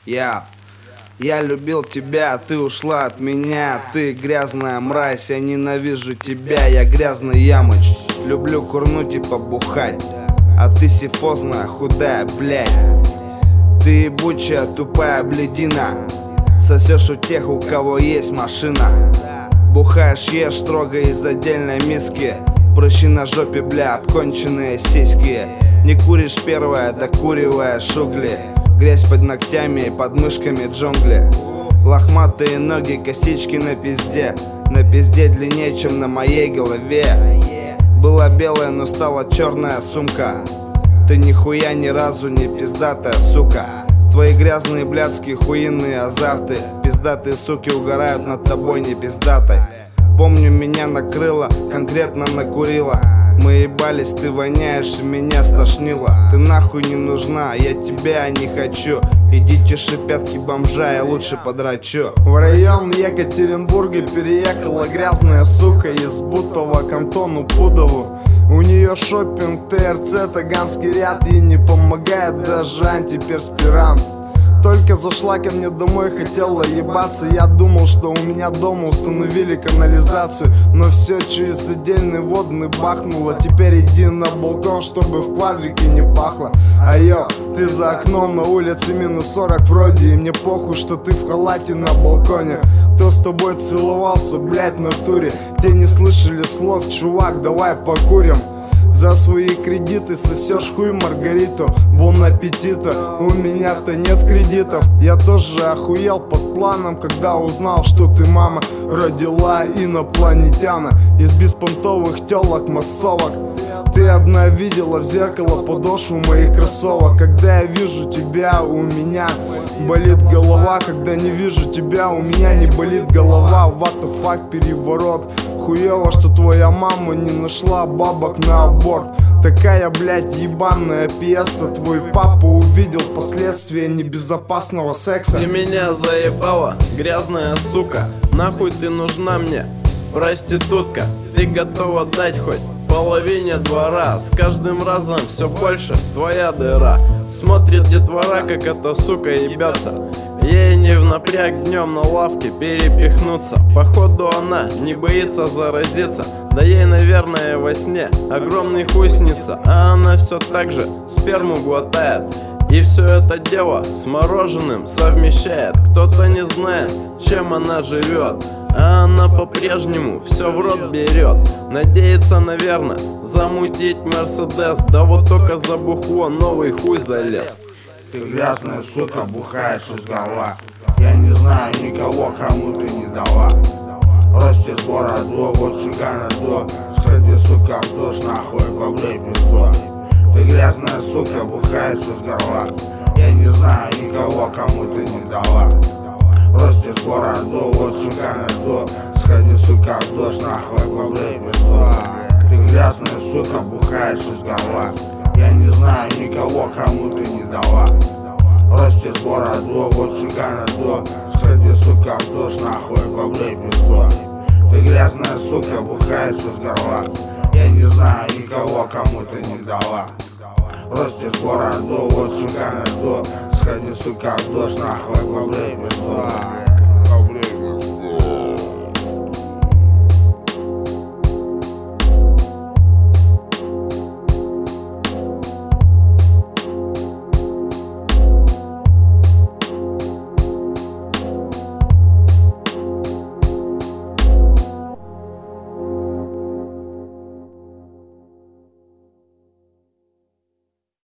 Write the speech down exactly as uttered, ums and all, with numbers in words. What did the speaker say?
Я, я любил тебя, а ты ушла от меня. Ты грязная мразь, я ненавижу тебя. Я грязный ямыч, люблю курнуть и побухать. А ты сифозная, худая, блядь. Ты ебучая, тупая блядина. Сосешь у тех, у кого есть машина. Бухаешь, ешь строго из отдельной миски. Прыщи на жопе, бля, обконченные сиськи. Не куришь первое, докуриваешь угли. Грязь под ногтями и под мышками джунгли. Лохматые ноги, косички на пизде. На пизде длиннее, чем на моей голове. Была белая, но стала черная сумка. Ты нихуя ни разу не пиздатая, сука. Твои грязные блядские хуиные азарты. Пиздатые суки угорают над тобой не пиздатой. Помню, меня накрыло, конкретно накурила. Мы ебались, ты воняешь и меня стошнило. Ты нахуй не нужна, я тебя не хочу. Идите шипятки бомжа, я лучше подрачу. В район Екатеринбурга переехала грязная сука из Бутова к Антону Пудову. У нее шопинг, ТРЦ, Таганский ряд. Ей не помогает даже антиперспирант. Только зашла ко мне домой, хотела ебаться. Я думал, что у меня дома установили канализацию, но все через отдельный водный бахнуло. Теперь иди на балкон, чтобы в квадрике не пахло. А йо, ты за окном, на улице минус сорок вроде. И мне похуй, что ты в халате на балконе. Кто с тобой целовался, блять, на туре? Те не слышали слов, чувак, давай покурим. За свои кредиты сосешь хуй Маргариту. Бон аппетита, у меня-то нет кредитов. Я тоже охуел под планом, когда узнал, что ты, мама, родила инопланетяна из беспонтовых телок массовок. Ты одна видела в зеркало подошву моих кроссовок. Когда я вижу тебя, у меня болит голова. Когда не вижу тебя, у меня не болит голова. What the fuck, переворот. Хуево, что твоя мама не нашла бабок на аборт. Такая, блядь, ебаная пьеса. Твой папа увидел последствия небезопасного секса. Ты меня заебала, грязная сука. Нахуй ты нужна мне, проститутка. Ты готова дать хоть половине двора. С каждым разом все больше твоя дыра. Смотрит детвора, как эта сука ебется. Ей не в напряг днем на лавке перепихнуться. Походу она не боится заразиться. Да ей, наверное, во сне огромный хуй снится. А она все так же сперму глотает. И все это дело с мороженым совмещает. Кто-то не знает, чем она живет, а она по-прежнему все в рот берет. Надеется, наверное, замутить Мерседес. Да вот только за бухло новый хуй залез. Ты грязная сука, бухаешь из горла. Я не знаю никого, кому ты не дала. Ростишь бороду, вот цыгана до. Сходи, сука, в душ, нахуй, поблей пизду. Ты грязная сука, бухаешь из горла. Я не знаю никого, кому ты не дала. Ростишь бороду, вот цыгана до. Сходи, сука, в душ, нахуй, поблей пизду. Ты грязная сука, бухаешь из горла. Я не знаю никого, кому ты не дала. Ростишь бороду, вот цыгана до. Сходи, сука, в душ, нахуй, поблей пизду. Ты грязная сука, бухаешь из горла. Я не знаю никого, кому ты не дала. Ростишь бороду, вот цыгана до. Сходи, сука, в душ, нахуй, поблей пизду.